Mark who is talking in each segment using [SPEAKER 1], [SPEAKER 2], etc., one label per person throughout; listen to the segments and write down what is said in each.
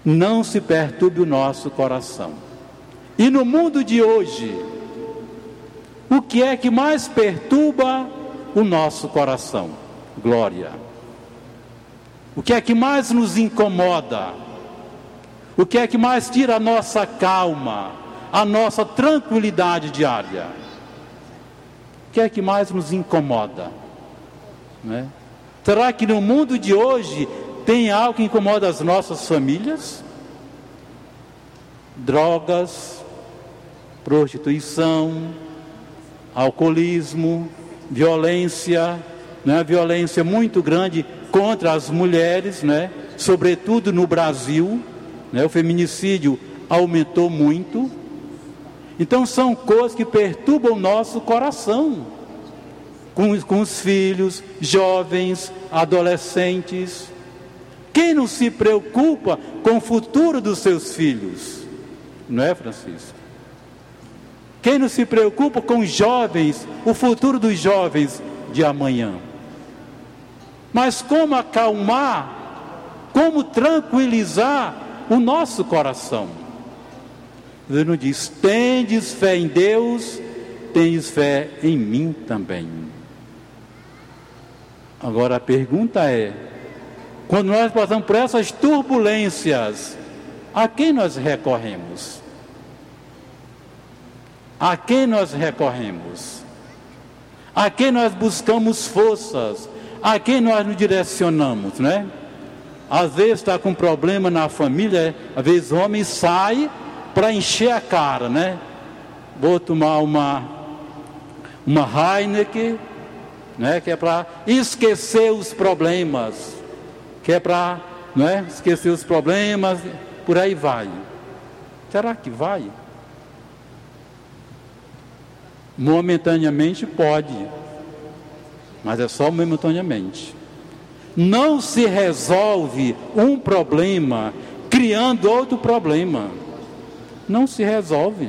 [SPEAKER 1] não se perturbe o nosso coração. E no mundo de hoje, o que é que mais perturba o nosso coração? Glória. O que é que mais nos incomoda? O que é que mais tira a nossa calma, a nossa tranquilidade diária? O que é que mais nos incomoda? Né? Será que no mundo de hoje tem algo que incomoda as nossas famílias? Drogas, prostituição, alcoolismo, violência, né? Violência muito grande contra as mulheres, né? Sobretudo no Brasil, né? O feminicídio aumentou muito. Então são coisas que perturbam o nosso coração, com os filhos, jovens, adolescentes. Quem não se preocupa com o futuro dos seus filhos? Não é, Francisco? Quem não se preocupa com os jovens, o futuro dos jovens de amanhã? Mas como acalmar, como tranquilizar o nosso coração? Deus nos diz: tendes fé em Deus, tendes fé em mim também. Agora a pergunta é, quando nós passamos por essas turbulências, a quem nós recorremos? A quem nós recorremos? A quem nós buscamos forças? A quem nós nos direcionamos, né? Às vezes está com problema na família, às vezes o homem sai para encher a cara, né? Vou tomar uma Heineken, né? Que é para esquecer os problemas, que é para, né? Esquecer os problemas, por aí vai. Será que vai? Momentaneamente pode, mas é só momentaneamente. Não se resolve um problema criando outro problema. Não se resolve.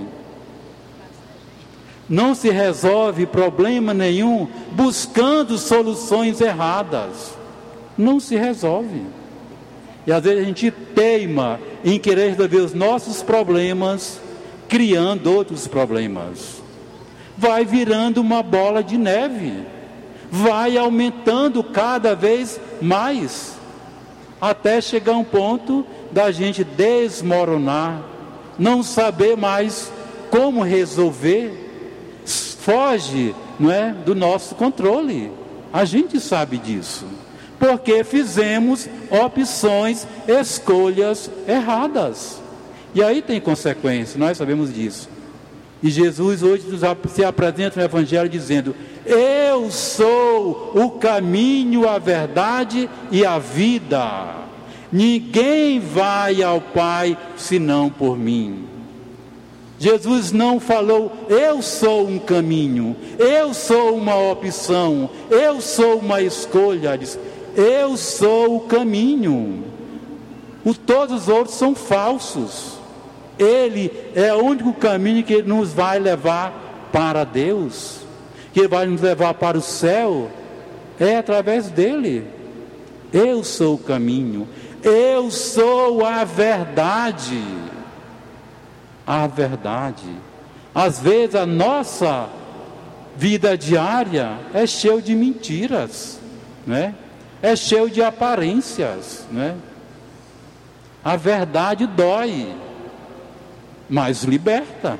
[SPEAKER 1] Não se resolve problema nenhum buscando soluções erradas. Não se resolve. E às vezes a gente teima em querer resolver os nossos problemas criando outros problemas. Vai virando uma bola de neve, vai aumentando cada vez mais, até chegar um ponto da gente desmoronar, não saber mais como resolver, foge, não é, do nosso controle. A gente sabe disso, porque fizemos opções, escolhas erradas, e aí tem consequências, nós sabemos disso. E Jesus hoje se apresenta no Evangelho dizendo: eu sou o caminho, a verdade e a vida. Ninguém vai ao Pai senão por mim. Jesus não falou: eu sou um caminho, eu sou uma opção, eu sou uma escolha. Ele disse: eu sou o caminho. Todos os outros são falsos. Ele é o único caminho que nos vai levar para Deus, que vai nos levar para o céu, é através dele. Eu sou o caminho, eu sou a verdade. A verdade. Às vezes a nossa vida diária é cheia de mentiras, né? É cheio de aparências, né? A verdade dói, mas liberta.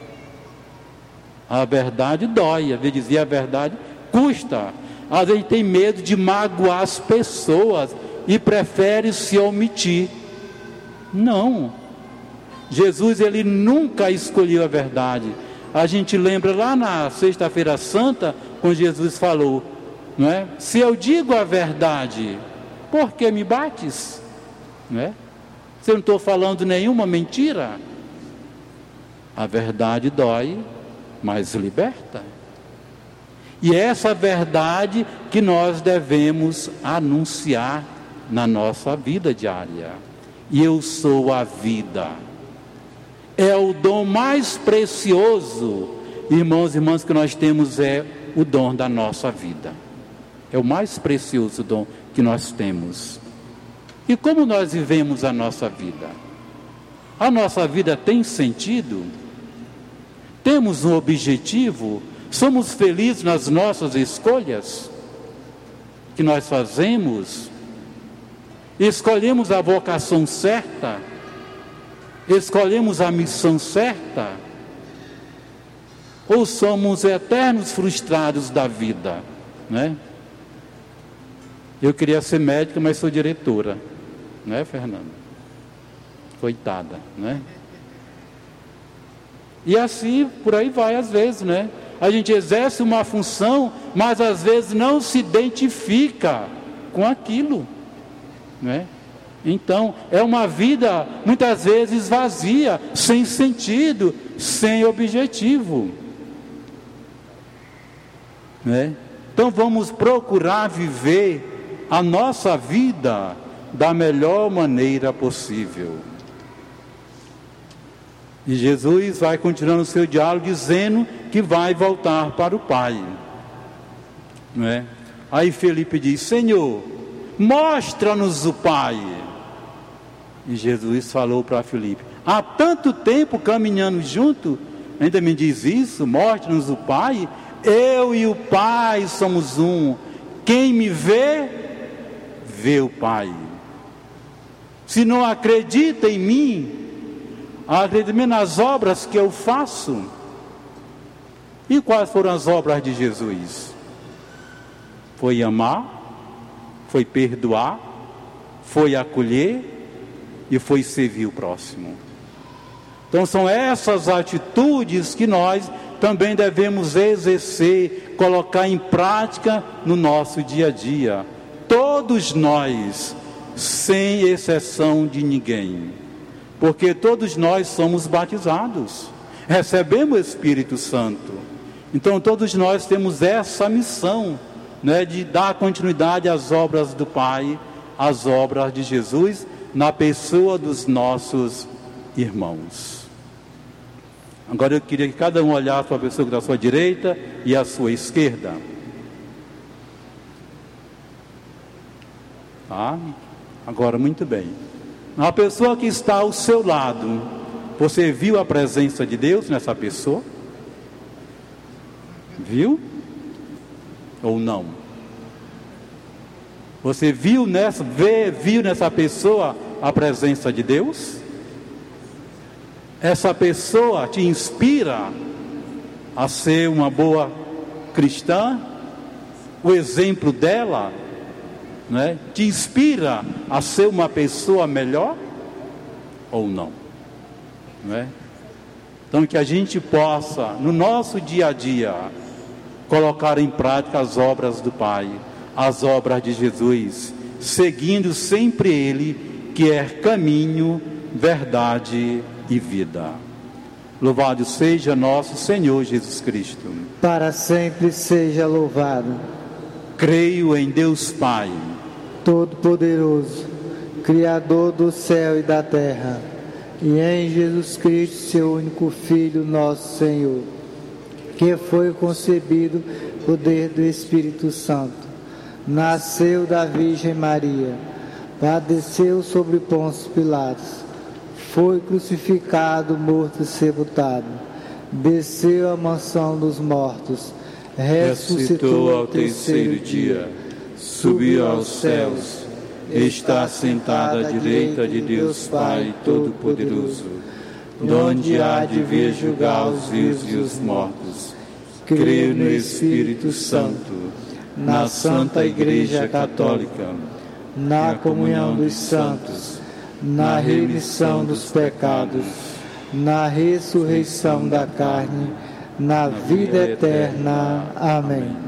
[SPEAKER 1] A verdade dói, às vezes dizer a verdade custa. Às vezes tem medo de magoar as pessoas e prefere se omitir. Não, Jesus, ele nunca escolheu a verdade. A gente lembra lá na Sexta-feira Santa, quando Jesus falou, não é? Se eu digo a verdade, por que me bates? Não é? Se eu não estou falando nenhuma mentira. A verdade dói, mas liberta. E é essa verdade que nós devemos anunciar na nossa vida diária. E eu sou a vida. É o dom mais precioso, irmãos e irmãs, que nós temos, é o dom da nossa vida. É o mais precioso dom que nós temos. E como nós vivemos a nossa vida? A nossa vida tem sentido? Temos um objetivo? Somos felizes nas nossas escolhas que nós fazemos? Escolhemos a vocação certa? Escolhemos a missão certa? Ou somos eternos frustrados da vida, né? Eu queria ser médica, mas sou diretora, né, Fernanda? Coitada, né? E assim, por aí vai às vezes, né? A gente exerce uma função, mas às vezes não se identifica com aquilo, né? Então, é uma vida muitas vezes vazia, sem sentido, sem objetivo, né? Então vamos procurar viver a nossa vida da melhor maneira possível. E Jesus vai continuando o seu diálogo dizendo que vai voltar para o Pai, não é? Aí Felipe diz: Senhor, mostra-nos o Pai. E Jesus falou para Felipe: há tanto tempo caminhando junto, ainda me diz isso? Mostra-nos o Pai. Eu e o Pai somos um. Quem me vê, vê o Pai. Se não acredita em mim, acredita nas obras que eu faço. E quais foram as obras de Jesus? Foi amar, foi perdoar, foi acolher e foi servir o próximo. Então são essas atitudes que nós também devemos exercer, colocar em prática no nosso dia a dia. Todos nós, sem exceção de ninguém, porque todos nós somos batizados, recebemos o Espírito Santo. Então todos nós temos essa missão, né, de dar continuidade às obras do Pai, às obras de Jesus, na pessoa dos nossos irmãos. Agora eu queria que cada um olhasse para a pessoa que está à sua direita e à sua esquerda. Tá? Agora, muito bem. A pessoa que está ao seu lado, você viu a presença de Deus nessa pessoa? Viu? Ou não? Você viu nessa pessoa a presença de Deus? Essa pessoa te inspira a ser uma boa cristã? O exemplo dela, né, te inspira a ser uma pessoa melhor? Ou não? Né? Então que a gente possa, no nosso dia a dia, colocar em prática as obras do Pai, as obras de Jesus, seguindo sempre Ele, que é caminho, verdade e vida. Louvado seja nosso Senhor Jesus Cristo.
[SPEAKER 2] Para sempre seja louvado.
[SPEAKER 1] Creio em Deus Pai,
[SPEAKER 2] Todo-Poderoso, Criador do céu e da terra, e em Jesus Cristo, seu único Filho, nosso Senhor, que foi concebido por poder do Espírito Santo, nasceu da Virgem Maria, padeceu sobre Pôncio Pilatos, foi crucificado, morto e sepultado, desceu à mansão dos mortos, ressuscitou ao terceiro dia, subiu aos céus, está sentado à direita de Deus Pai Todo-Poderoso, donde há de vir julgar os vivos e os mortos. Creio no Espírito Santo, na Santa Igreja Católica, na comunhão dos santos, na remissão dos pecados, na ressurreição da carne, na vida eterna. Amém.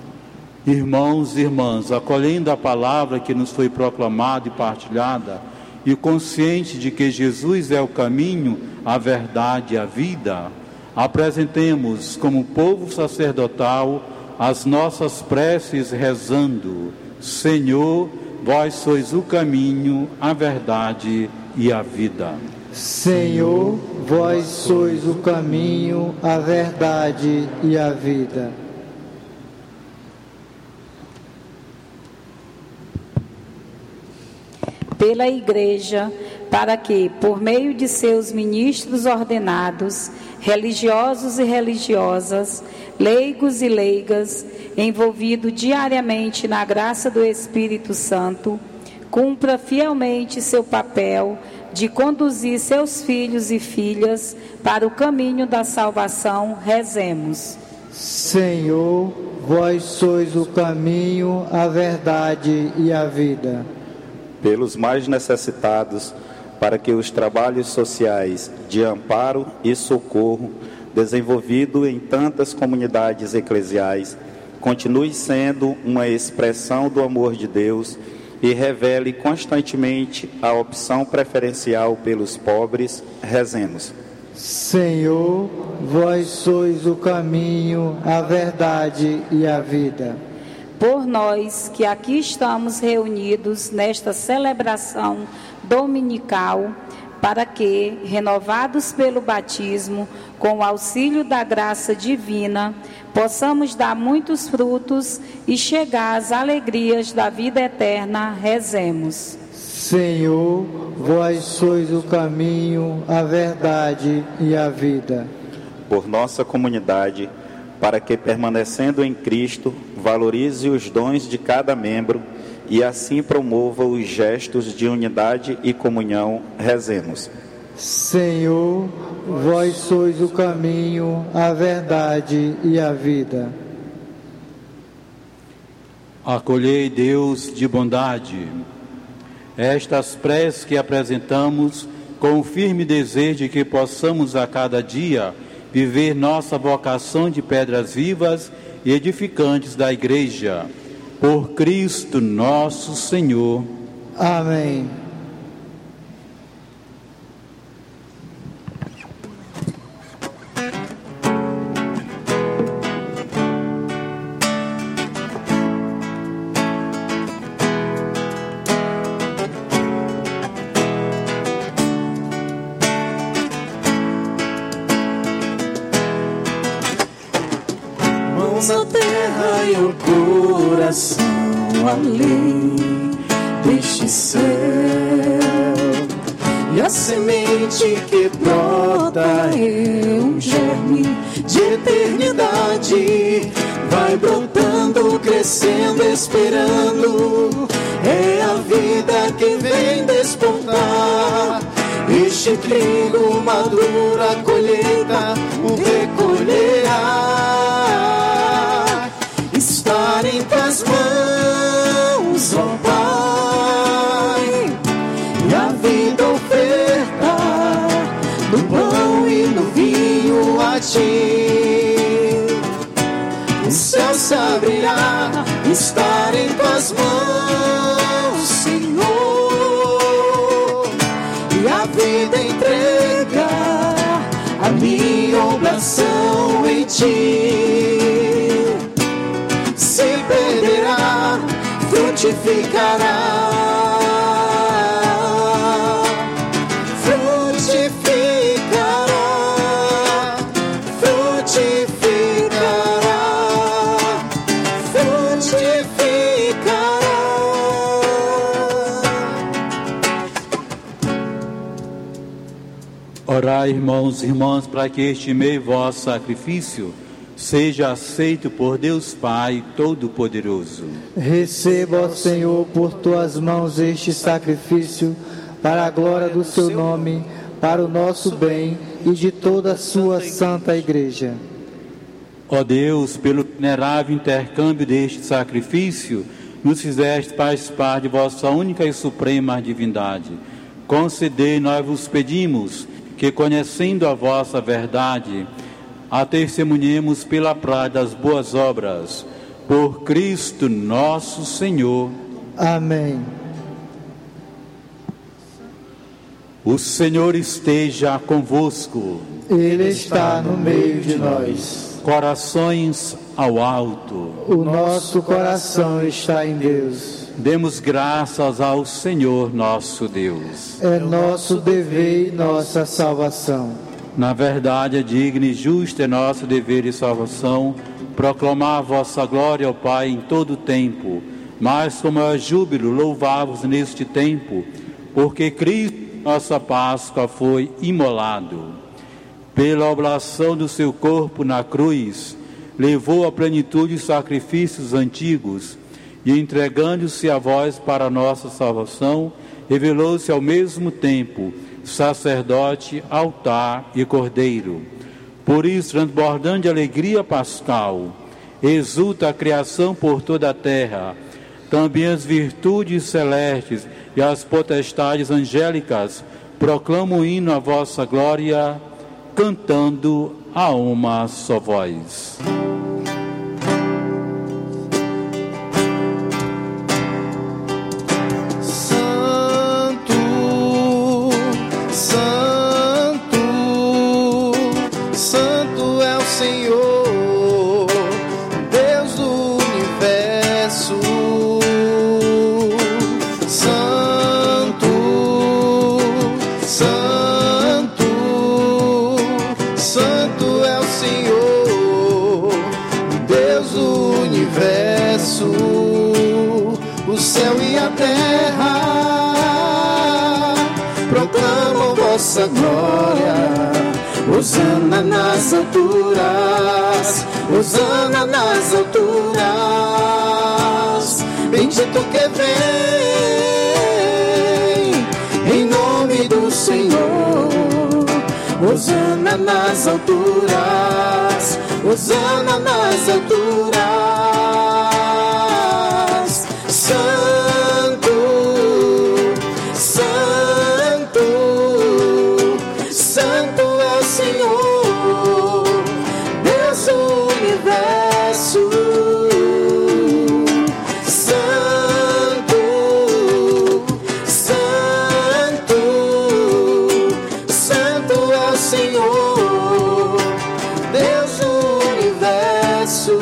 [SPEAKER 1] Irmãos e irmãs, acolhendo a palavra que nos foi proclamada e partilhada, e consciente de que Jesus é o caminho, a verdade e a vida, apresentemos como povo sacerdotal as nossas preces rezando: Senhor, vós sois o caminho, a verdade e a vida.
[SPEAKER 2] Senhor, vós sois o caminho, a verdade e a vida.
[SPEAKER 3] pela Igreja, para que, por meio de seus ministros ordenados, religiosos e religiosas, leigos e leigas, envolvidos diariamente na graça do Espírito Santo, cumpra fielmente seu papel de conduzir seus filhos e filhas para o caminho da salvação. Rezemos.
[SPEAKER 2] Senhor, vós sois o caminho, a verdade e a vida.
[SPEAKER 4] Pelos mais necessitados, para que os trabalhos sociais de amparo e socorro desenvolvido em tantas comunidades eclesiais continue sendo uma expressão do amor de Deus e revele constantemente a opção preferencial pelos pobres. Rezemos.
[SPEAKER 2] Senhor, vós sois o caminho, a verdade e a vida.
[SPEAKER 3] Por nós que aqui estamos reunidos nesta celebração dominical, para que, renovados pelo batismo, com o auxílio da graça divina, possamos dar muitos frutos e chegar às alegrias da vida eterna. Rezemos.
[SPEAKER 2] Senhor, vós sois o caminho, a verdade e a vida.
[SPEAKER 4] Por nossa comunidade, para que, permanecendo em Cristo, valorize os dons de cada membro e assim promova os gestos de unidade e comunhão. Rezemos.
[SPEAKER 2] Senhor, vós sois o caminho, a verdade e a vida.
[SPEAKER 1] Acolhei, Deus de bondade, estas preces que apresentamos com o firme desejo de que possamos a cada dia viver nossa vocação de pedras vivas e edificantes da Igreja. Por Cristo nosso Senhor.
[SPEAKER 2] Amém.
[SPEAKER 5] A terra e o coração além deste céu, e a semente que brota é um germe de eternidade, vai brotando, crescendo, esperando, é a vida que vem despontar. Este trigo maduro, a colheita o recolherá. Estar em tuas mãos, ó Pai, e a vida ofertar no pão e no vinho a ti. O céu se abrirá, estar em tuas mãos, Senhor, e a vida entregar a minha oblação em ti. Se perderá, frutificará, frutificará, frutificará, frutificará.
[SPEAKER 1] Orai, irmãos e irmãs, para que este meio vosso sacrifício seja aceito por Deus Pai Todo-Poderoso.
[SPEAKER 2] Receba, ó Senhor, por tuas mãos este sacrifício, para a glória do seu nome, para o nosso bem e de toda a sua santa Igreja.
[SPEAKER 1] Ó Deus, pelo venerável intercâmbio deste sacrifício, nos fizeste participar de vossa única e suprema divindade. Concedei, nós vos pedimos, que conhecendo a vossa verdade, a testemunhemos pela prática das boas obras, por Cristo nosso Senhor.
[SPEAKER 2] Amém.
[SPEAKER 1] O Senhor esteja convosco.
[SPEAKER 2] Ele está no meio de nós.
[SPEAKER 1] Corações ao alto.
[SPEAKER 2] O nosso coração está em Deus.
[SPEAKER 1] Demos graças ao Senhor nosso Deus.
[SPEAKER 2] É nosso dever e nossa salvação.
[SPEAKER 1] Na verdade, é digno e justo, é nosso dever e salvação proclamar a vossa glória, ó Pai, em todo o tempo. Mas com maior júbilo louvar-vos neste tempo, porque Cristo, nossa Páscoa, foi imolado. Pela oblação do seu corpo na cruz, levou à plenitude os sacrifícios antigos e, entregando-se a vós para a nossa salvação, revelou-se ao mesmo tempo sacerdote, altar e cordeiro. Por isso, transbordando de alegria pascal, exulta a criação por toda a terra. Também as virtudes celestes e as potestades angélicas proclamam o hino à vossa glória, cantando a uma só voz.
[SPEAKER 5] Vossa glória, hosana nas alturas, hosana nas alturas, bendito que vem, em nome do Senhor, hosana nas alturas, hosana nas alturas, Santo, Santo, Santo é o Senhor, Deus do universo. Santo, Santo, Santo é o Senhor, Deus do universo.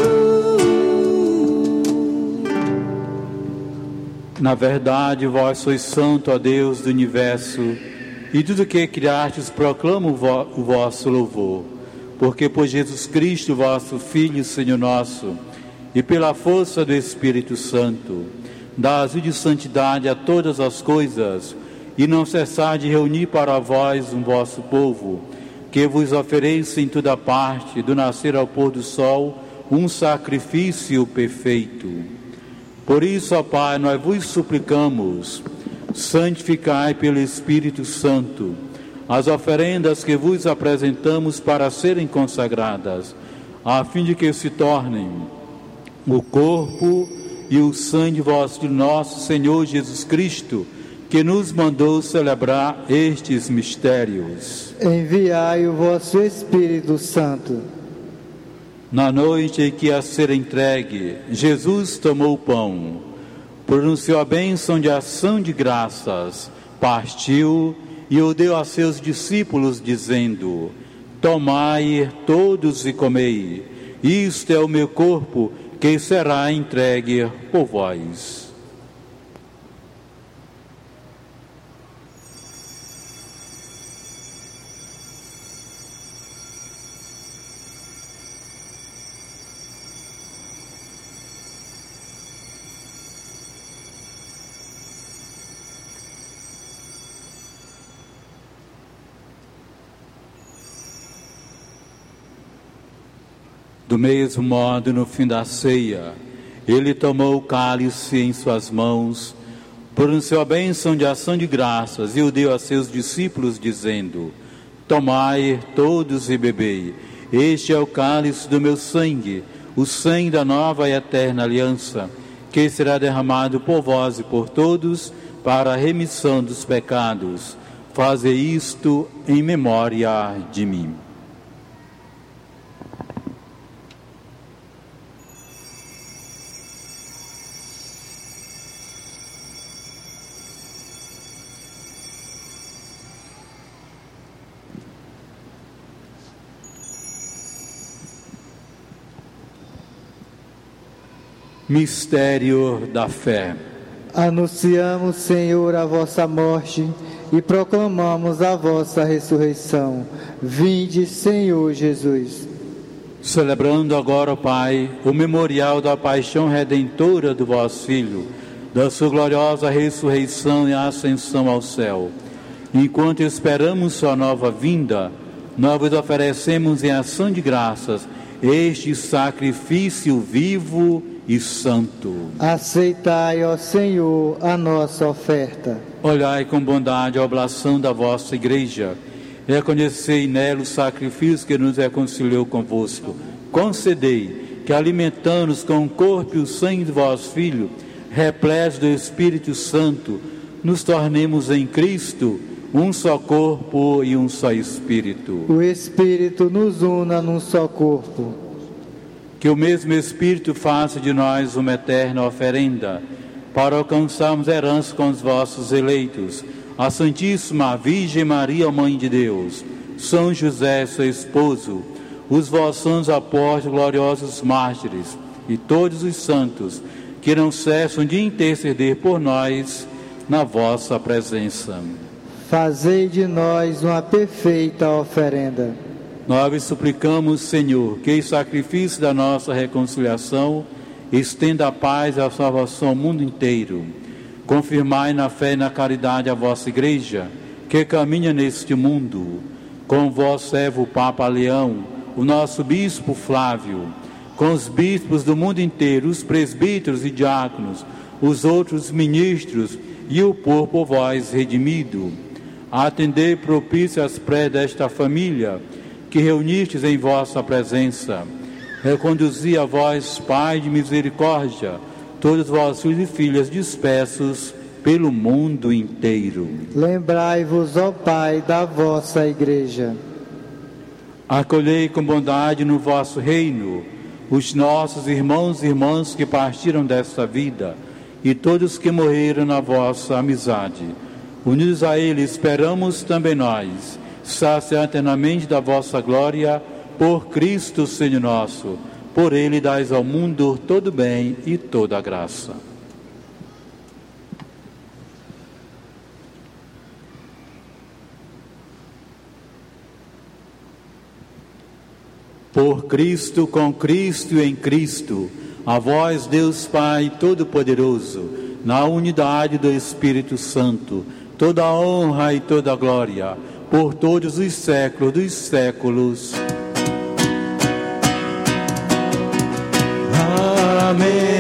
[SPEAKER 1] Na verdade, vós sois santo, ó Deus do universo, e tudo que criastes proclama o vosso louvor, porque por Jesus Cristo, vosso Filho, Senhor nosso, e pela força do Espírito Santo, dás-lhe de santidade a todas as coisas, e não cessar de reunir para vós um vosso povo, que vos ofereça em toda parte, do nascer ao pôr do sol, um sacrifício perfeito. Por isso, ó Pai, nós vos suplicamos, santificai pelo Espírito Santo as oferendas que vos apresentamos para serem consagradas, a fim de que se tornem o corpo e o sangue vosso de nosso Senhor Jesus Cristo, que nos mandou celebrar estes mistérios.
[SPEAKER 2] Enviai o vosso Espírito Santo.
[SPEAKER 1] Na noite em que a ser entregue, Jesus tomou o pão, pronunciou a bênção de ação de graças, partiu e o deu a seus discípulos, dizendo: tomai todos e comei, isto é o meu corpo, que será entregue por vós. Do mesmo modo, no fim da ceia, ele tomou o cálice em suas mãos, pronunciou a bênção de ação de graças e o deu a seus discípulos, dizendo: tomai todos e bebei, este é o cálice do meu sangue, o sangue da nova e eterna aliança, que será derramado por vós e por todos para a remissão dos pecados. Fazei isto em memória de mim. Mistério da fé.
[SPEAKER 2] Anunciamos, Senhor, a vossa morte e proclamamos a vossa ressurreição. Vinde, Senhor Jesus.
[SPEAKER 1] Celebrando agora, Pai, o memorial da paixão redentora do vosso Filho, da sua gloriosa ressurreição e ascensão ao céu. Enquanto esperamos sua nova vinda, nós vos oferecemos em ação de graças este sacrifício vivo e santo.
[SPEAKER 2] Aceitai, ó Senhor, a nossa oferta.
[SPEAKER 1] Olhai com bondade a oblação da vossa igreja. Reconhecei nela o sacrifício que nos reconciliou convosco. Concedei que, alimentando-nos com o corpo e o sangue de vosso Filho, repletos do Espírito Santo, nos tornemos em Cristo um só corpo e um só Espírito.
[SPEAKER 2] O Espírito nos una num só corpo.
[SPEAKER 1] Que o mesmo Espírito faça de nós uma eterna oferenda, para alcançarmos herança com os vossos eleitos, a Santíssima Virgem Maria, Mãe de Deus, São José, seu esposo, os vossos santos apóstolos, gloriosos mártires, e todos os santos, que não cessam de interceder por nós na vossa presença.
[SPEAKER 2] Fazei de nós uma perfeita oferenda.
[SPEAKER 1] Nós vos suplicamos, Senhor, que o sacrifício da nossa reconciliação estenda a paz e a salvação ao mundo inteiro. Confirmai na fé e na caridade a vossa Igreja, que caminha neste mundo, com o vosso servo Papa Leão, o nosso Bispo Flávio, com os bispos do mundo inteiro, os presbíteros e diáconos, os outros ministros e o povo por vós redimido. Atendei propício às preces desta família, que reunistes em vossa presença. Reconduzi a vós, Pai de misericórdia, todos os vossos filhos e filhas dispersos pelo mundo inteiro.
[SPEAKER 2] Lembrai-vos, ó Pai, da vossa Igreja.
[SPEAKER 1] Acolhei com bondade no vosso reino os nossos irmãos e irmãs que partiram desta vida e todos que morreram na vossa amizade. Unidos a eles, esperamos também nós, saciar eternamente da vossa glória, por Cristo Senhor nosso. Por Ele dais ao mundo todo bem e toda graça. Por Cristo, com Cristo e em Cristo, a vós, Deus Pai Todo-Poderoso, na unidade do Espírito Santo, toda a honra e toda a glória, por todos os séculos dos séculos. Amém.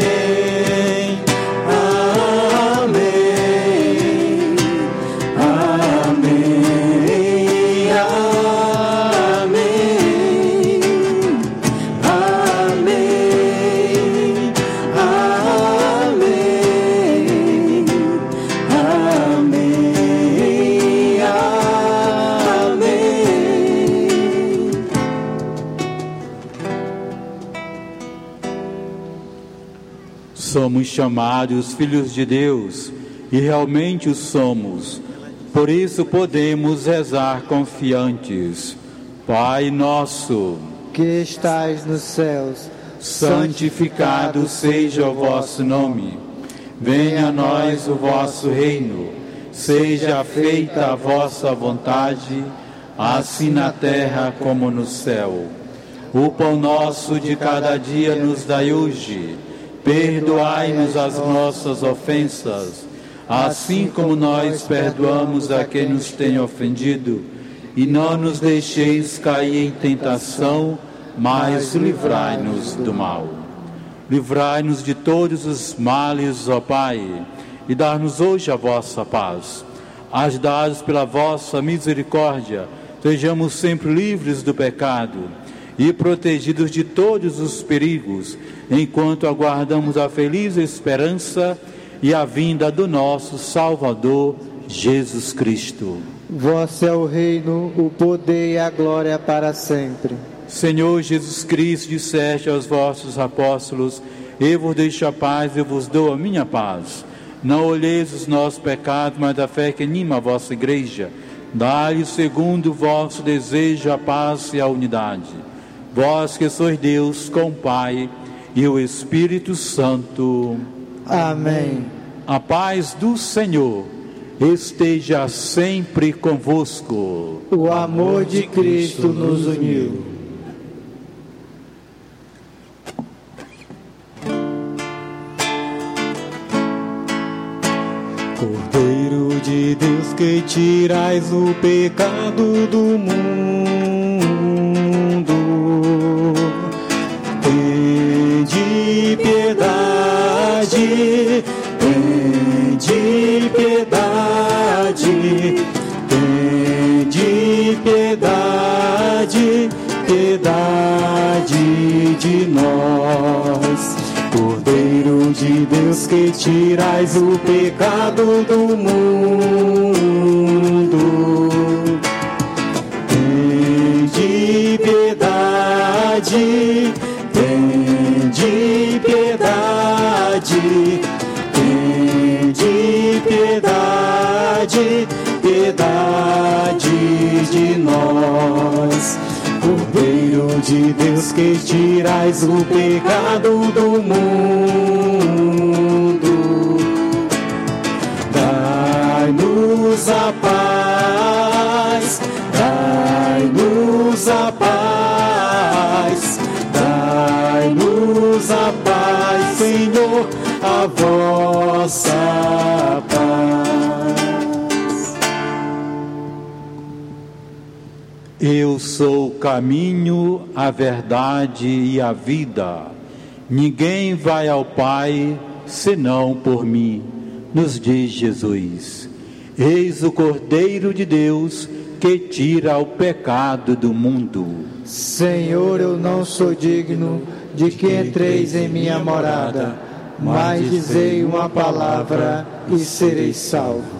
[SPEAKER 1] Somos chamados filhos de Deus e realmente o somos. Por isso podemos rezar confiantes. Pai nosso,
[SPEAKER 2] que estais nos céus,
[SPEAKER 1] santificado seja o vosso nome. Venha a nós o vosso reino. Seja feita a vossa vontade, assim na terra como no céu. O pão nosso de cada dia nos dai hoje. Perdoai-nos as nossas ofensas, assim como nós perdoamos a quem nos tem ofendido, e não nos deixeis cair em tentação, mas livrai-nos do mal. Livrai-nos de todos os males, ó Pai, e dai-nos hoje a vossa paz. Ajudados pela vossa misericórdia, sejamos sempre livres do pecado e protegidos de todos os perigos, enquanto aguardamos a feliz esperança e a vinda do nosso Salvador, Jesus Cristo.
[SPEAKER 2] Vosso é o reino, o poder e a glória para sempre.
[SPEAKER 1] Senhor Jesus Cristo, disseste aos vossos apóstolos: eu vos deixo a paz, eu vos dou a minha paz. Não olheis os nossos pecados, mas a fé que anima a vossa igreja. Dai-lhe segundo o vosso desejo a paz e a unidade. Vós que sois Deus com o Pai e o Espírito Santo.
[SPEAKER 2] Amém.
[SPEAKER 1] A paz do Senhor esteja sempre convosco.
[SPEAKER 2] O amor de Cristo nos uniu.
[SPEAKER 6] que tirais o pecado do mundo, tende piedade, tende piedade, tende piedade, piedade de nós. Cordeiro de Deus que tirais o pecado do mundo, tende piedade, tende piedade, tende piedade, piedade de nós. Cordeiro de Deus que tirais o pecado do mundo, dai-nos a paz, dai-nos a paz, dai-nos a paz, Senhor, a vossa paz.
[SPEAKER 1] Eu sou o caminho, a verdade e a vida. Ninguém vai ao Pai senão por mim, nos diz Jesus. Eis o Cordeiro de Deus que tira o pecado do mundo.
[SPEAKER 2] Senhor, eu não sou digno de que entreis em minha morada, mas dizei uma palavra e serei salvo.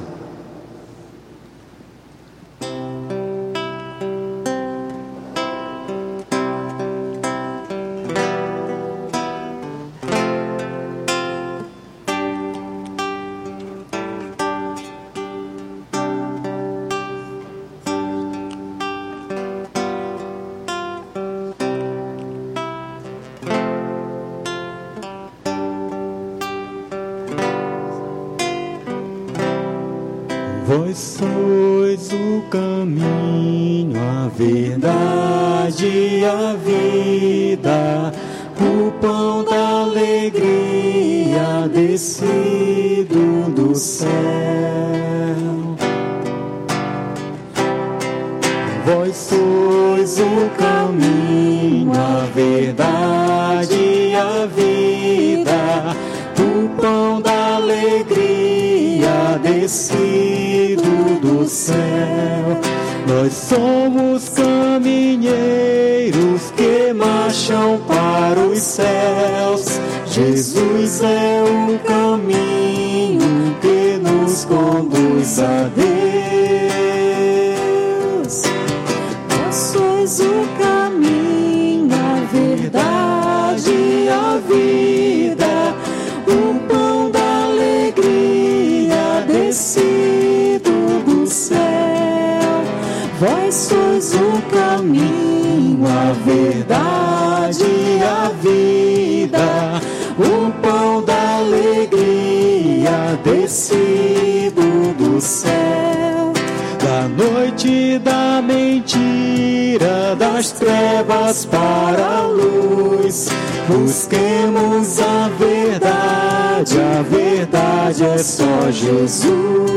[SPEAKER 6] Vós sois o caminho, a verdade e a vida, o pão da alegria descido do céu. Vós sois o caminho, a verdade e a vida, o pão da alegria descido do céu. Nós somos caminheiros que marcham para os céus. Jesus é o caminho que nos conduz a Deus. Nós sois o caminho, a verdade e a vida, o pão da alegria descido do céu. Vós sois o caminho, a verdade e a vida, o pão da alegria descido do céu. Da noite da mentira, das trevas para a luz, busquemos a verdade é só Jesus.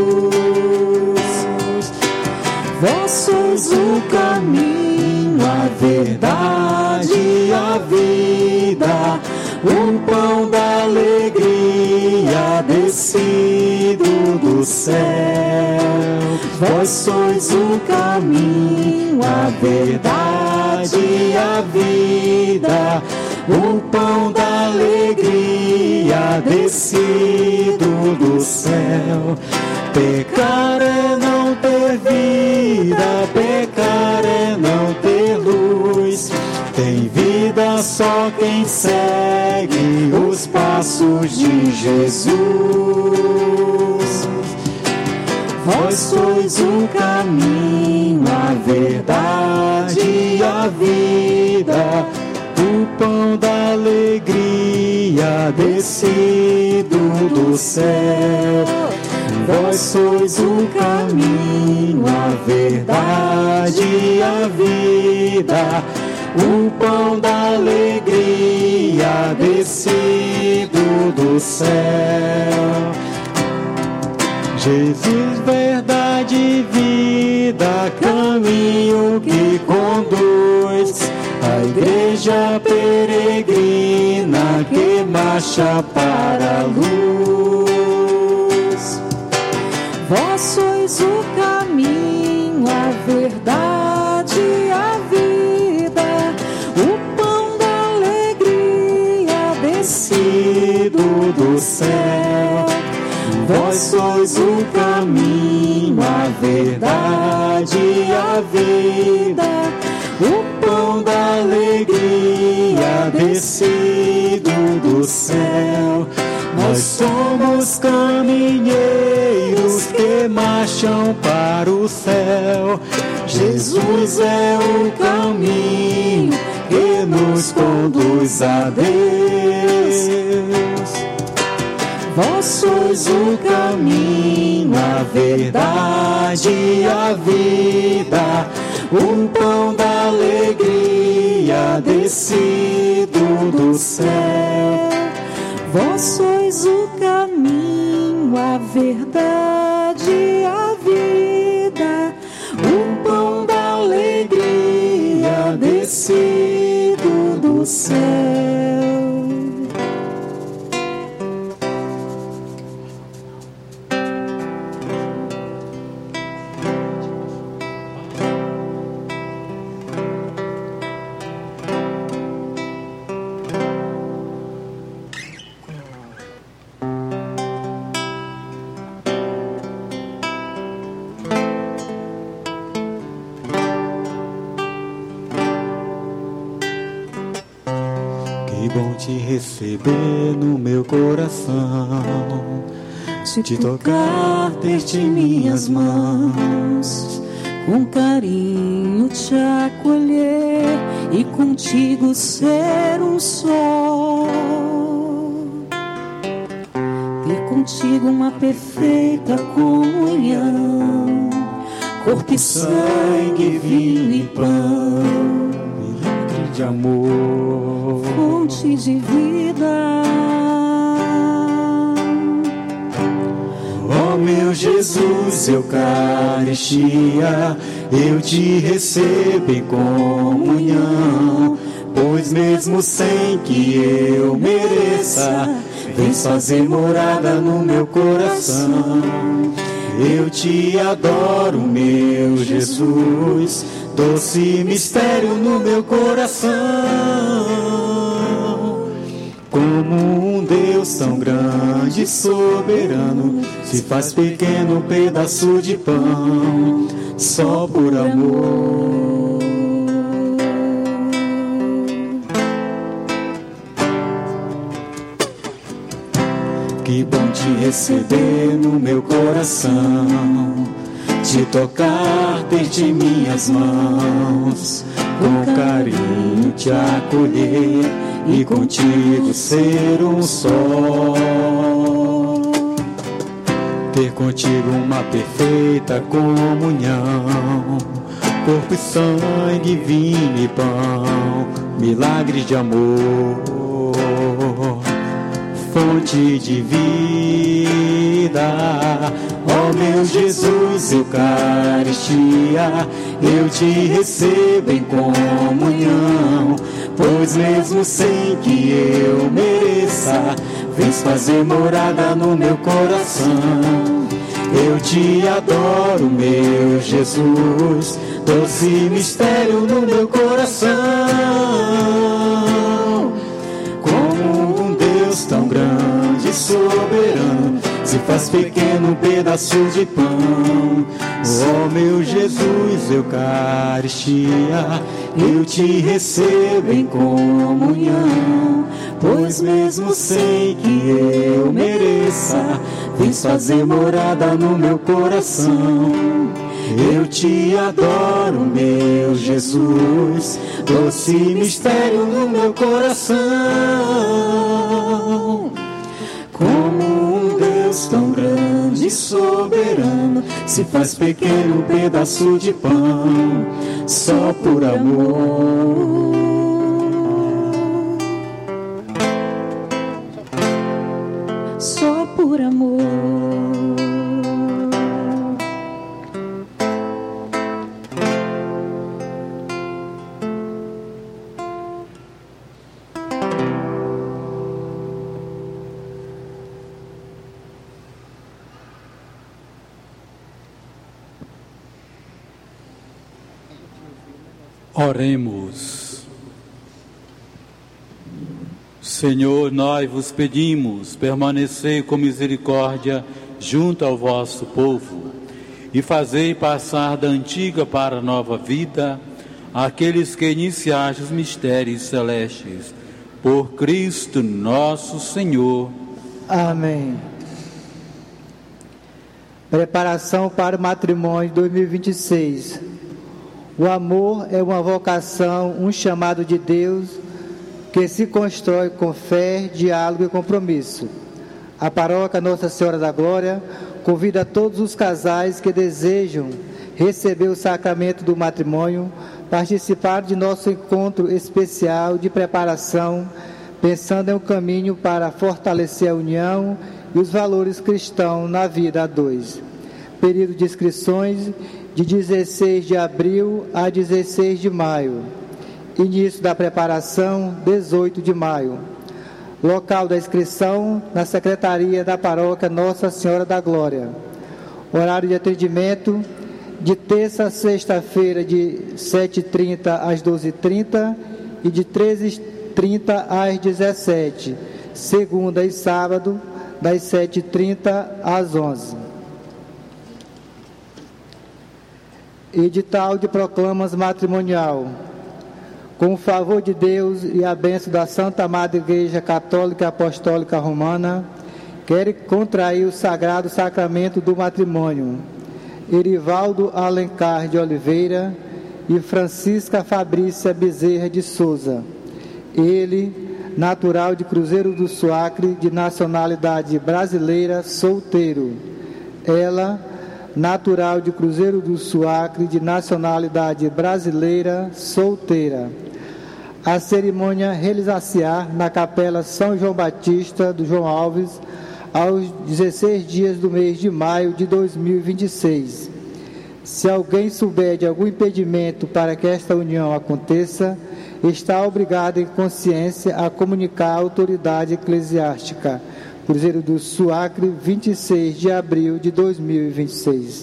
[SPEAKER 6] Vós sois o caminho, a verdade e a vida, o pão da alegria descido do céu. Vós sois o caminho, a verdade e a vida, o pão da alegria descido do céu. Pecar é não ter vida, pecar é não ter luz. Tem vida só quem segue os passos de Jesus. Vós sois o caminho, a verdade e a vida, o pão da alegria descido do céu. Vós sois o caminho, a verdade e a vida, o pão da alegria descido do céu. Jesus, verdade e vida, caminho que conduz a igreja peregrina que marcha para a luz.
[SPEAKER 3] Vós sois o caminho, a verdade e a vida, o pão da alegria descido do céu.
[SPEAKER 6] Vós sois o caminho, a verdade e a vida, o pão da alegria descido do céu. Nós somos caminheiros que marcham para o céu. Jesus é o caminho que nos conduz a Deus. Vós sois o caminho, a verdade e a vida, o pão da alegria descido do céu.
[SPEAKER 3] Vós sois o caminho, a verdade e a vida, o pão da alegria descido do céu.
[SPEAKER 6] Que bom te receber no meu coração, te tocar, ter-te em minhas mãos,
[SPEAKER 3] Com carinho te acolher e contigo ser um só. Ter contigo uma perfeita comunhão, corpo e sangue, vinho e pão,
[SPEAKER 6] milagre de amor,
[SPEAKER 3] fonte de vida.
[SPEAKER 6] ó meu Jesus, Eucaristia, eu te recebo em comunhão, pois mesmo sem que eu mereça, vens fazer morada no meu coração. Eu te adoro, meu Jesus, doce mistério no meu coração. Como um Deus tão grande e soberano se faz pequeno pedaço de pão, só por amor. Que bom te receber no meu coração, te tocar, ter-te em minhas mãos, com carinho te acolher e contigo ser um só. Ter contigo uma perfeita comunhão, corpo e sangue, vinho e pão, milagres de amor, fonte de vida. Ó meu Jesus, Eucaristia, eu te recebo em comunhão, pois mesmo sem que eu mereça, vens fazer morada no meu coração. Eu te adoro, meu Jesus, doce mistério no meu coração. Como um Deus tão grande e soberano se faz pequeno pedaço de pão, ó meu Jesus, Eucaristia, eu te recebo em comunhão, pois mesmo sem que eu mereça, vens fazer morada no meu coração. Eu te adoro, meu Jesus, doce mistério no meu coração. Como um Deus tão grande e soberano se faz pequeno pedaço de pão, só por amor.
[SPEAKER 3] Só por amor.
[SPEAKER 1] Oremos. Senhor, nós vos pedimos, permanecei com misericórdia junto ao vosso povo e fazei passar da antiga para a nova vida aqueles que iniciaste os mistérios celestes. Por Cristo nosso Senhor.
[SPEAKER 2] Amém. Preparação para o matrimônio 2026. O amor é uma vocação, um chamado de Deus que se constrói com fé, diálogo e compromisso. A paróquia Nossa Senhora da Glória convida todos os casais que desejam receber o sacramento do matrimônio participar de nosso encontro especial de preparação, pensando em um caminho para fortalecer a união e os valores cristãos na vida a dois. Período de inscrições de 16 de abril a 16 de maio. Início da preparação, 18 de maio. Local da inscrição, na Secretaria da Paróquia Nossa Senhora da Glória. Horário de atendimento, de terça a sexta-feira, de 7h30 às 12h30 e de 13h30 às 17h. Segunda e sábado, das 7h30 às 11h. Edital de proclamas matrimonial. Com o favor de Deus e a bênção da Santa Madre Igreja Católica e Apostólica Romana, quero contrair o sagrado sacramento do matrimônio. Erivaldo Alencar de Oliveira e Francisca Fabrícia Bezerra de Souza. Ele, natural de Cruzeiro do Suacre, de nacionalidade brasileira, solteiro. Ela, natural de Cruzeiro do Suacre, de nacionalidade brasileira, solteira. A cerimônia realizar-se-á na Capela São João Batista do João Alves, aos 16 dias do mês de maio de 2026. Se alguém souber de algum impedimento para que esta união aconteça, está obrigado em consciência a comunicar à autoridade eclesiástica. Cruzeiro do Suacre, 26 de abril de 2026.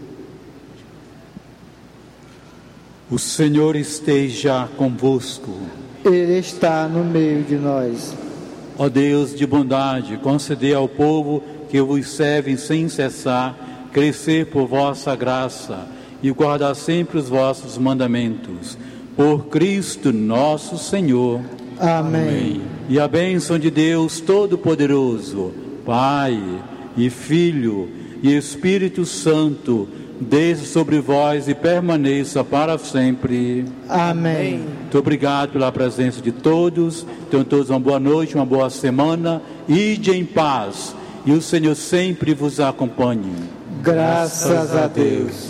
[SPEAKER 1] O Senhor esteja convosco.
[SPEAKER 2] Ele está no meio de nós.
[SPEAKER 1] Ó Deus de bondade, concedei ao povo que vos serve sem cessar, crescer por vossa graça e guardar sempre os vossos mandamentos. Por Cristo nosso Senhor.
[SPEAKER 2] Amém.
[SPEAKER 1] E a bênção de Deus Todo-Poderoso, Pai e Filho e Espírito Santo, desça sobre vós e permaneça para sempre.
[SPEAKER 2] Amém.
[SPEAKER 1] Muito obrigado pela presença de todos. Tenham todos uma boa noite, uma boa semana. Ide em paz. E o Senhor sempre vos acompanhe.
[SPEAKER 2] Graças a Deus.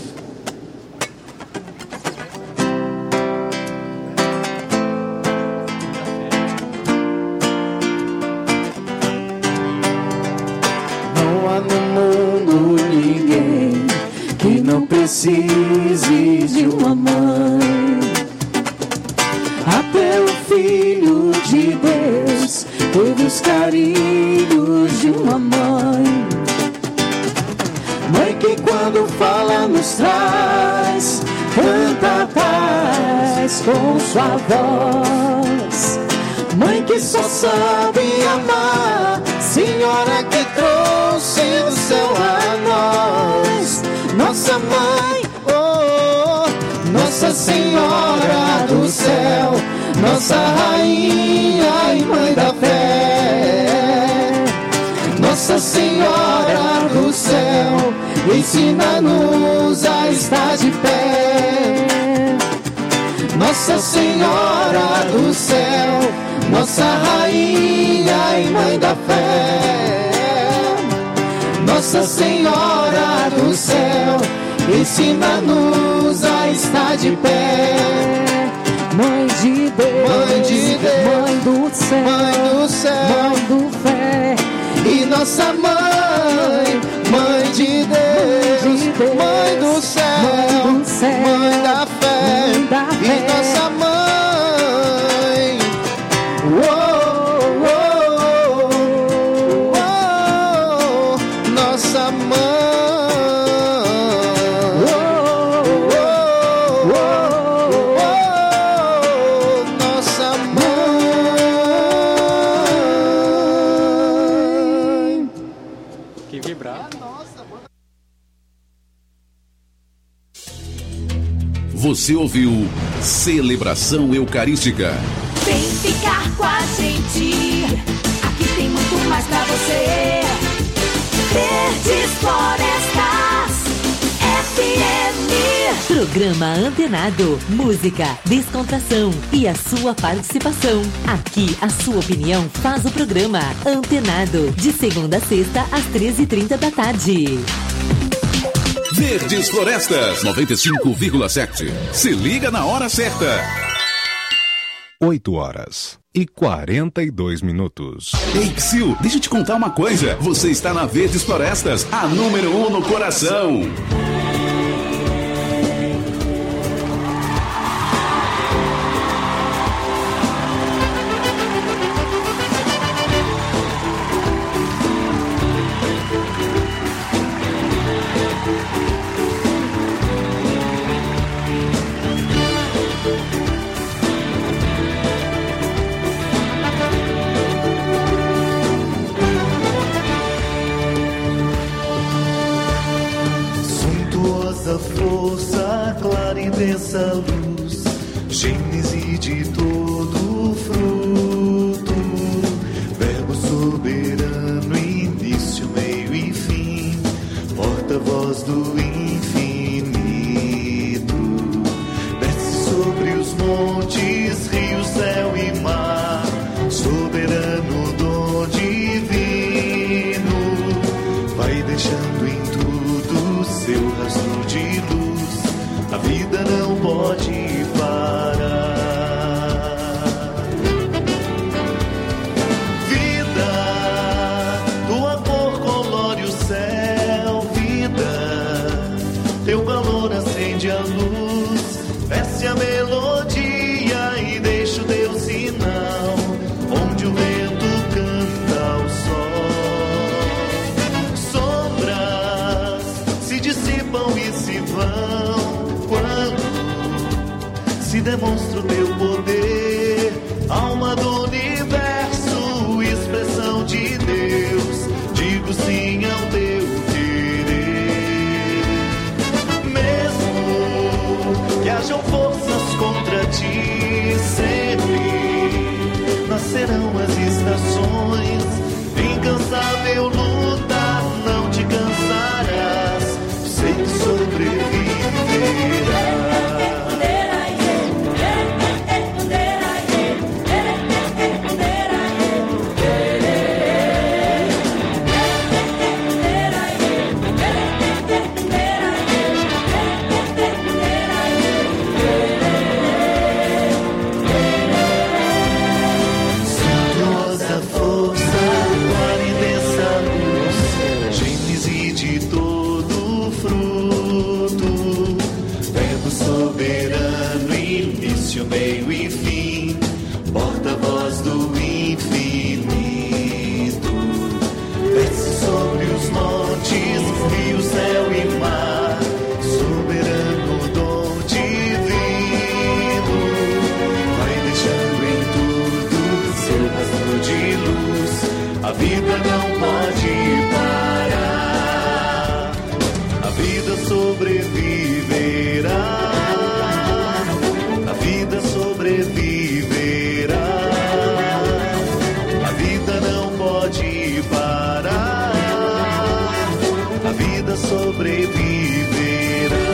[SPEAKER 5] Precise de uma mãe, até o Filho de Deus teve os carinhos de uma mãe. Mãe que quando fala nos traz tanta paz com sua voz. Mãe que só sabe amar, Senhora que trouxe do céu a nós. Nossa mãe, oh, Nossa Senhora do céu, nossa rainha e mãe da fé. Nossa Senhora do céu, ensina-nos a estar de pé. Nossa Senhora do céu, nossa rainha e mãe da fé. Nossa Senhora do céu, ensina-nos a estar de pé.
[SPEAKER 3] Mãe de Deus,
[SPEAKER 5] Mãe de Deus,
[SPEAKER 3] Mãe do céu,
[SPEAKER 5] Mãe do céu,
[SPEAKER 3] Mãe do fé.
[SPEAKER 5] e nossa mãe, Mãe de Deus, Mãe do céu, Mãe da fé,
[SPEAKER 3] Mãe da fé.
[SPEAKER 5] e nossa mãe, oh, oh, oh, oh, nossa mãe, oh, oh, oh, oh,
[SPEAKER 7] Você ouviu Celebração Eucarística.
[SPEAKER 5] Vem ficar com a gente, aqui tem muito mais pra você. Verdes Florestas FM.
[SPEAKER 8] Programa Antenado, música, descontração e a sua participação. Aqui a sua opinião faz o programa Antenado, de segunda a sexta às 13h30 da tarde.
[SPEAKER 7] Verdes Florestas 95,7. Se liga na hora certa.
[SPEAKER 9] 8h42.
[SPEAKER 7] Ei, Psyu, deixa eu te contar uma coisa. Você está na Verdes Florestas, a número 1 no coração.
[SPEAKER 10] Força, clara e densa luz, gênese de todo fruto, verbo soberano, início, meio e fim, porta-voz do infinito, desce sobre os montes, rios, céu e mar, soberano dom divino, vai deixando em tudo seu rastro de luz, a vida não pode parar. Vida, tua cor colore o céu, vida, teu valor acende a luz, desce a melodia e deixa o teu sinal, onde o vento canta ao sol. Sombras se dissipam e se vão quando se demonstra o teu poder, alma do universo, expressão de Deus, digo sim ao teu querer. Mesmo que hajam forças contra ti, sempre nascerão as estações, incansável luta, não te cansarás, sei que sobreviverás. Meio e fim, porta-voz do infinito, desce sobre os montes, rio, céu e mar, soberano dom divino, vai deixando em tudo seu rastro de luz, a vida não pode parar, a vida sobreviverá. A vida sobreviverá, a vida não pode parar, a vida sobreviverá.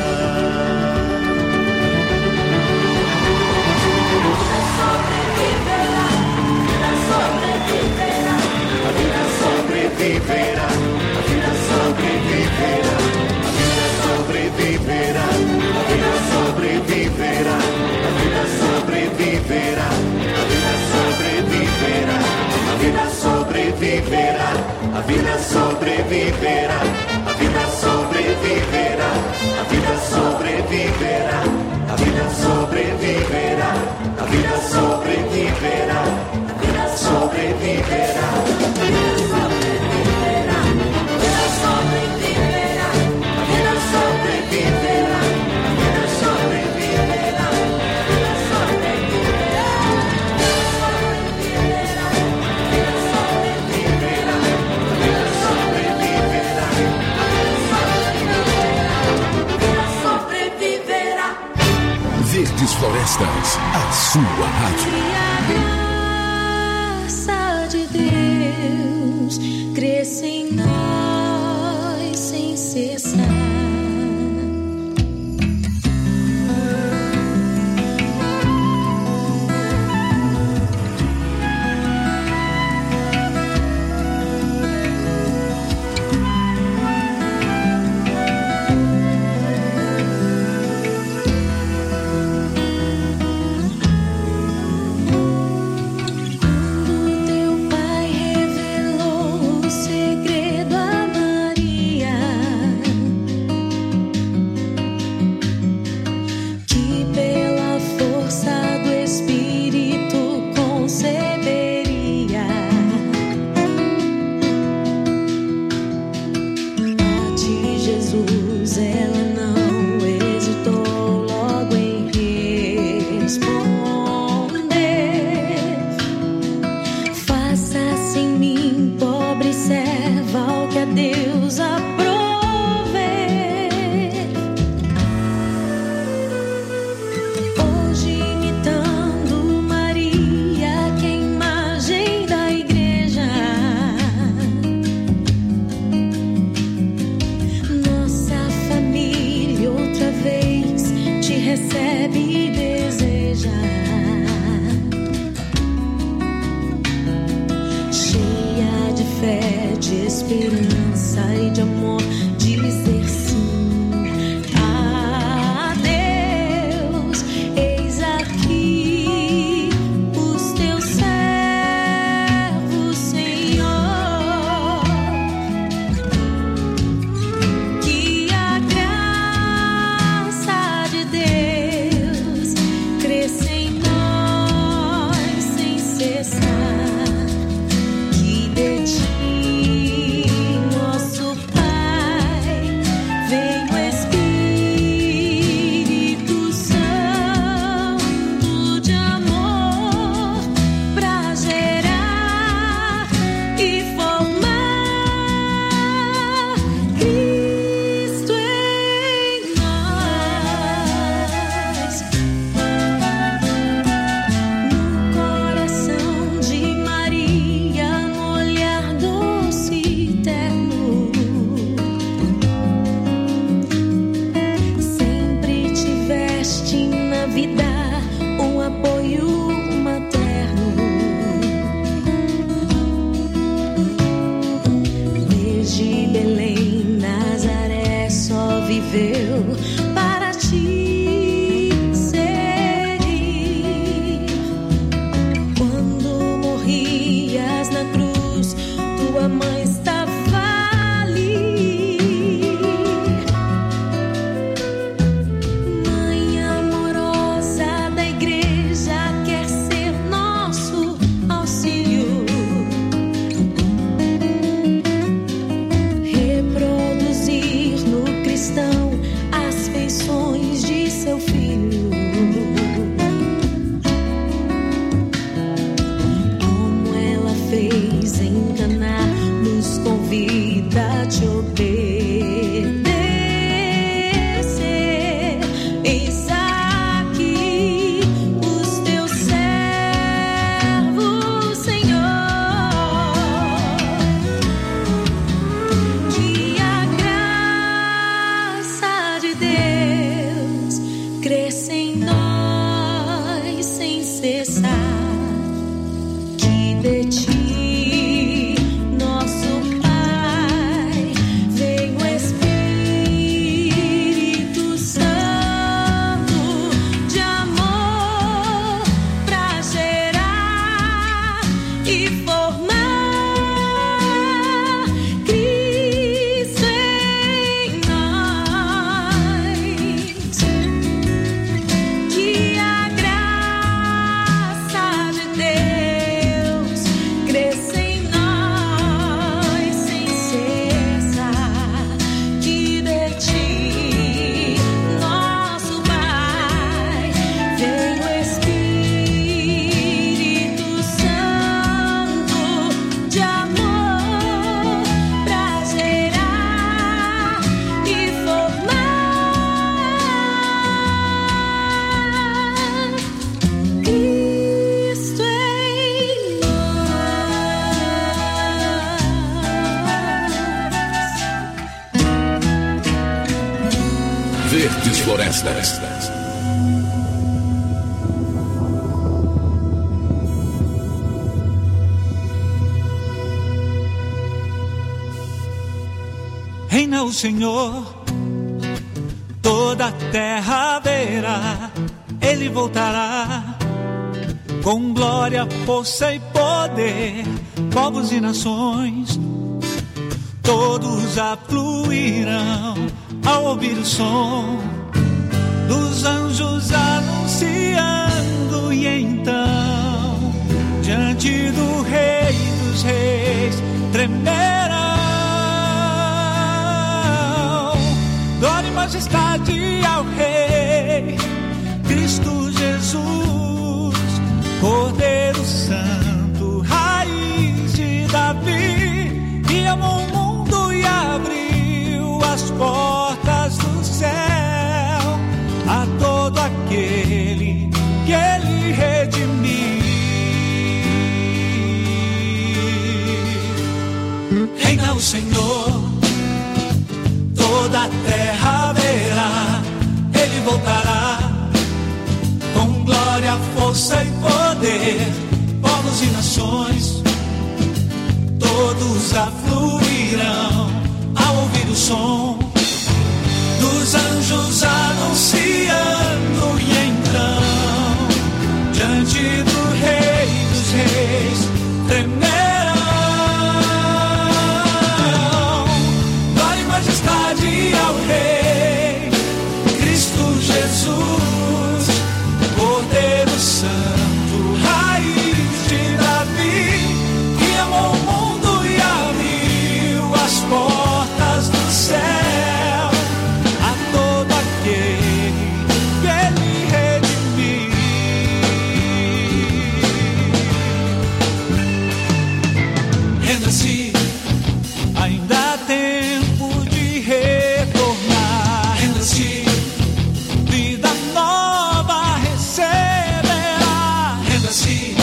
[SPEAKER 10] A vida sobreviverá, a vida sobreviverá, a vida sobreviverá, a vida sobreviverá. A vida sobreviverá, a vida sobreviverá, a vida sobreviverá, a vida sobreviverá, a vida sobreviverá, a vida sobreviverá, a vida sobreviverá, a vida sobreviverá, a vida sobreviverá, a vida sobreviverá, a vida sobreviverá, a vida sobreviverá. A vida sobreviverá,
[SPEAKER 7] Verdes Florestas, a sua rádio.
[SPEAKER 5] Que a graça de Deus cresça em nós sem cessar.
[SPEAKER 7] Florestas.
[SPEAKER 9] Reina o Senhor, toda a terra verá, Ele voltará com glória, força e poder, povos e nações, todos afluirão ao ouvir o som dos anjos anunciando, e então, diante do Rei dos Reis, tremerão. Glória e majestade ao Rei, Cristo Jesus, Cordeiro Santo, raiz de Davi, que amou o mundo e abriu as portas do céu a todo aquele que Ele redimiu. Reina o Senhor, toda a terra verá, Ele voltará com glória, força e poder, povos e nações, todos afluirão ao ouvir o som dos anjos anunciando, e então, diante do Rei dos Reis, tremerão. Glória e majestade ao Rei, Cristo Jesus, Cordeiro Santo, raiz de Davi, que amou o mundo e abriu as portas do céu a todo aquele que Ele redimiu. Renda-se, ainda há tempo de retornar. Renda-se, vida nova receberá. Renda-se,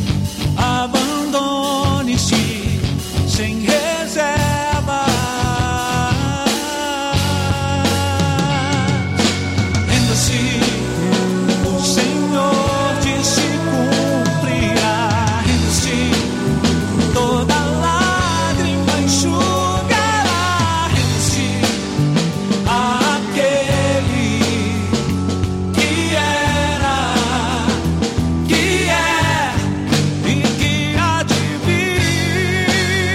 [SPEAKER 9] abandone-se sem reserva. Renda-se, o Senhor disse cumprirá. Renda-se, toda lágrima enxugará. Renda-se àquele que era, que é e que há de vir.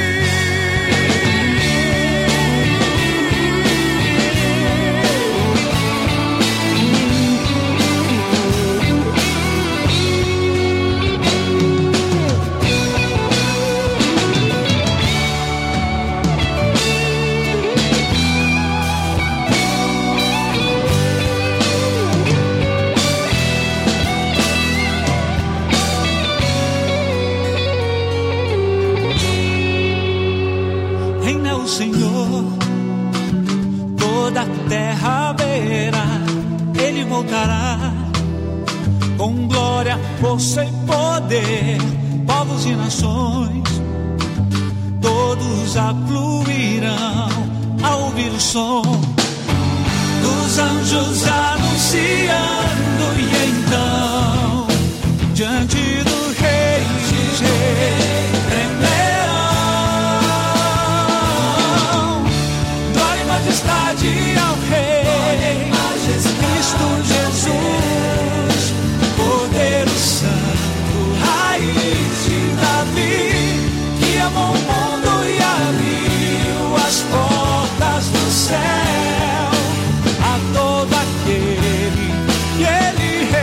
[SPEAKER 9] Reina o Senhor, toda a terra verá, Ele voltará com glória, força e poder, povos e nações, todos afluirão ao ouvir o som dos anjos anunciando, e então, diante do Rei dos Reis, tremerão. Glória e majestade ao Rei, Cristo Jesus, Cordeiro Santo, raiz de Davi, que amou o mundo e abriu as portas do céu a todo aquele que Ele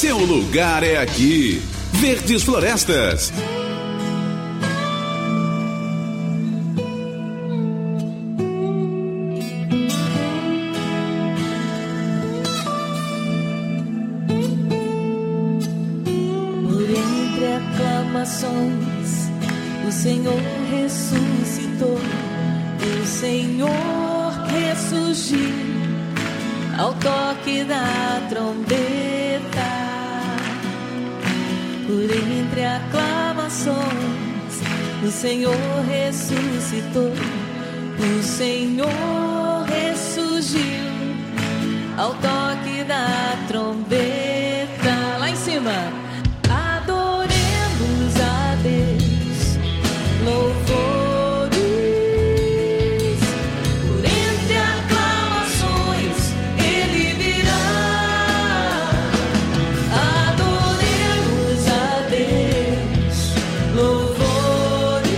[SPEAKER 7] Seu lugar é aqui. Verdes Florestas.
[SPEAKER 5] O Senhor ressuscitou, o Senhor ressurgiu, ao toque da trombeta. Por entre aclamações, o Senhor ressuscitou, o Senhor ressurgiu, ao toque da trombeta. Lá em cima. Louvores, por entre aclamações, Ele virá. Adoremos a Deus. Louvores,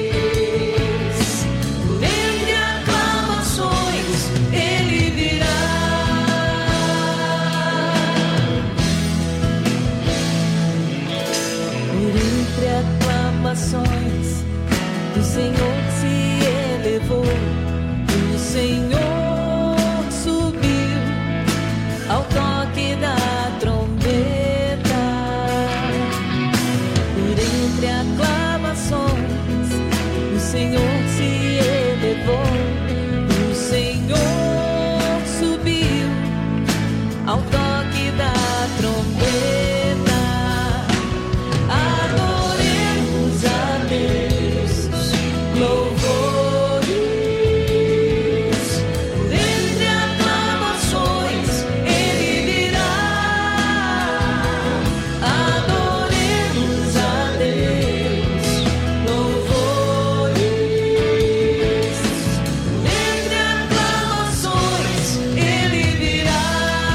[SPEAKER 5] por entre aclamações, Ele virá. Por entre aclamações, o Senhor se elevou, o Senhor subiu, ao toque da trombeta. Por entre aclamações, o Senhor se elevou, o Senhor subiu, ao toque da trombeta. Adoremos a Deus. Louvores, por entre aclamações, Ele virá. Adoremos a Deus. Louvores, por entre aclamações, Ele virá.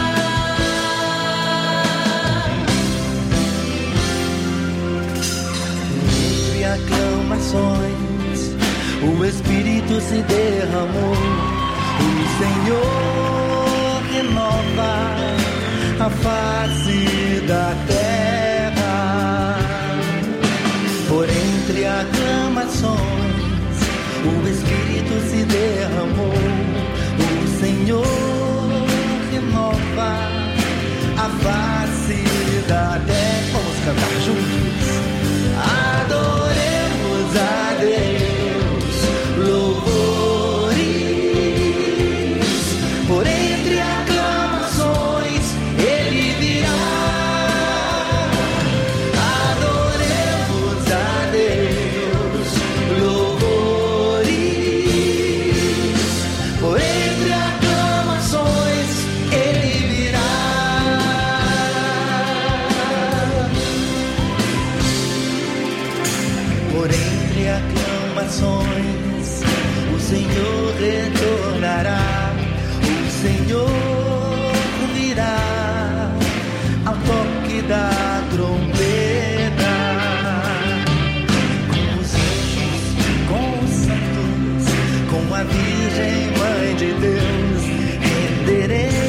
[SPEAKER 10] Entre aclamações, o Espírito se derramou, o Senhor renova a face da terra. Por entre aclamações, o Espírito se derramou, o Senhor renova a face da terra. Vamos cantar juntos. Adoremos a Deus. Louvores, por entre aclamações, Ele virá. Adoremos a Deus. Louvores, por entre aclamações, Ele virá. Por entre aclamações, o Senhor retornará, o Senhor virá, ao toque da trombeta. Com os anjos, com os santos, com a Virgem Mãe de Deus, renderemos